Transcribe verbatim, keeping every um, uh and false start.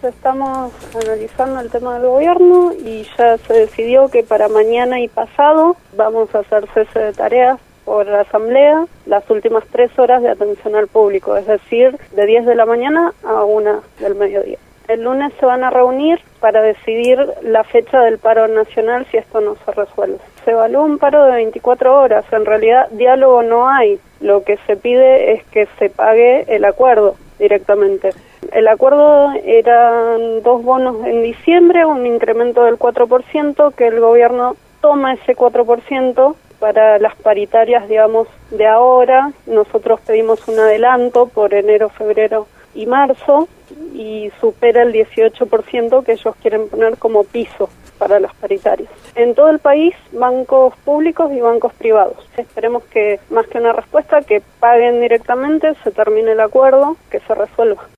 estamos analizando el tema del gobierno y ya se decidió que para mañana y pasado vamos a hacer cese de tareas por la asamblea las últimas tres horas de atención al público, es decir, de diez de la mañana a una del mediodía. El lunes se van a reunir para decidir la fecha del paro nacional si esto no se resuelve. Se evalúa un paro de veinticuatro horas, en realidad diálogo no hay, lo que se pide es que se pague el acuerdo directamente. El acuerdo eran dos bonos en diciembre, un incremento del cuatro por ciento, que el gobierno toma ese cuatro por ciento para las paritarias, digamos, de ahora. Nosotros pedimos un adelanto por enero, febrero y marzo y supera el dieciocho por ciento que ellos quieren poner como piso para las paritarias. En todo el país, bancos públicos y bancos privados. Esperemos que, más que una respuesta, que paguen directamente, se termine el acuerdo, que se resuelva.